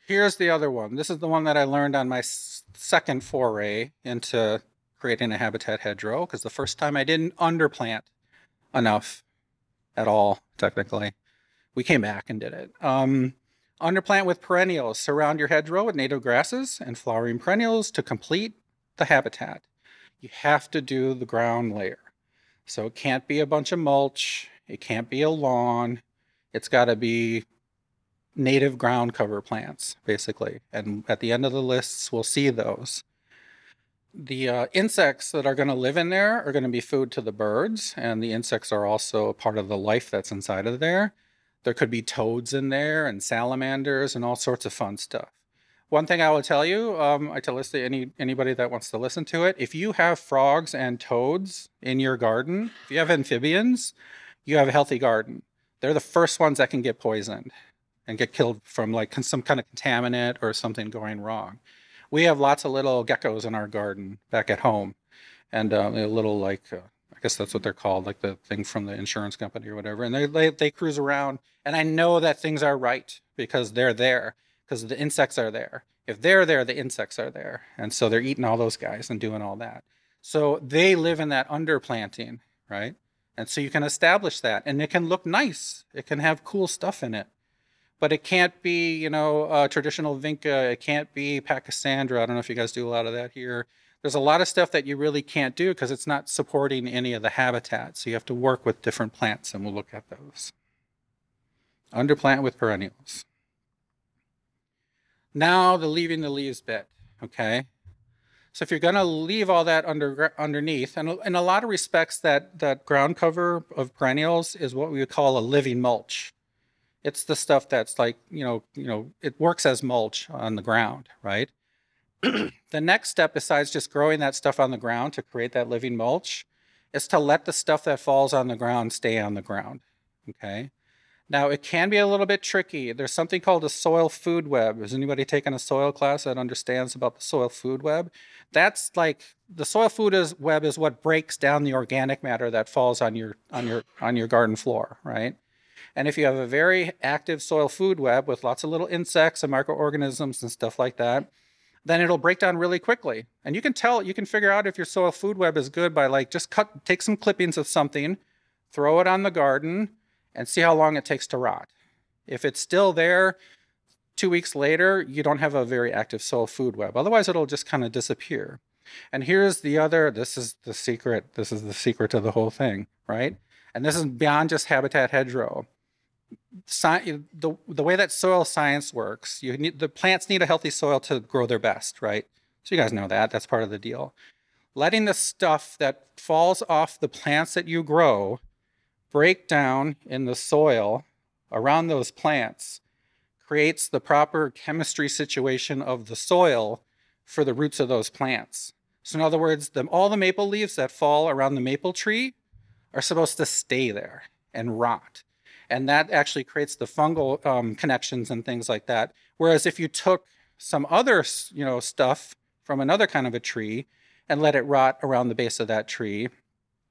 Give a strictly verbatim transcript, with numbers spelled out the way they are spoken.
Here's the other one. This is the one that I learned on my s- second foray into creating a habitat hedgerow, because the first time I didn't underplant enough at all, technically. We came back and did it. Um, underplant with perennials. Surround your hedgerow with native grasses and flowering perennials to complete the habitat. You have to do the ground layer. So it can't be a bunch of mulch. It can't be a lawn. It's got to be native ground cover plants, basically. And at the end of the lists, we'll see those. The uh, insects that are going to live in there are going to be food to the birds, and the insects are also a part of the life that's inside of there. There could be toads in there and salamanders and all sorts of fun stuff. One thing I will tell you, um, I tell this to any anybody that wants to listen to it. If you have frogs and toads in your garden, if you have amphibians, you have a healthy garden. They're the first ones that can get poisoned and get killed from like some kind of contaminant or something going wrong. We have lots of little geckos in our garden back at home, and uh, a little like uh, I guess that's what they're called, like the thing from the insurance company or whatever. And they, they they cruise around, and I know that things are right because they're there, because the insects are there. If they're there, the insects are there, and so they're eating all those guys and doing all that. So they live in that underplanting, right? And so you can establish that, and it can look nice. It can have cool stuff in it, but it can't be, you know, uh, traditional vinca. It can't be pachysandra. I don't know if you guys do a lot of that here. There's a lot of stuff that you really can't do because it's not supporting any of the habitat. So you have to work with different plants, and we'll look at those. Underplant with perennials. Now the leaving the leaves bit, okay? So if you're going to leave all that under underneath, and in a lot of respects, that that ground cover of perennials is what we would call a living mulch. It's the stuff that's like, you know, you know, it works as mulch on the ground, right? The next step, besides just growing that stuff on the ground to create that living mulch, is to let the stuff that falls on the ground stay on the ground. Okay. Now it can be a little bit tricky. There's something called a soil food web. Has anybody taken a soil class that understands about the soil food web? That's like the soil food is, web is what breaks down the organic matter that falls on your on your on your garden floor, right? And if you have a very active soil food web with lots of little insects and microorganisms and stuff like that, then it'll break down really quickly. And you can tell, you can figure out if your soil food web is good by like just cut, take some clippings of something, throw it on the garden, and see how long it takes to rot. If it's still there two weeks later, you don't have a very active soil food web. Otherwise, it'll just kind of disappear. And here's the other, this is the secret, this is the secret to the whole thing, right? And this is beyond just habitat hedgerow. Sci- the the way that soil science works, you need the plants need a healthy soil to grow their best, right? So you guys know that. That's part of the deal. Letting the stuff that falls off the plants that you grow break down in the soil around those plants creates the proper chemistry situation of the soil for the roots of those plants. So in other words, the, all the maple leaves that fall around the maple tree are supposed to stay there and rot. And that actually creates the fungal um, connections and things like that. Whereas if you took some other, you know, stuff from another kind of a tree and let it rot around the base of that tree,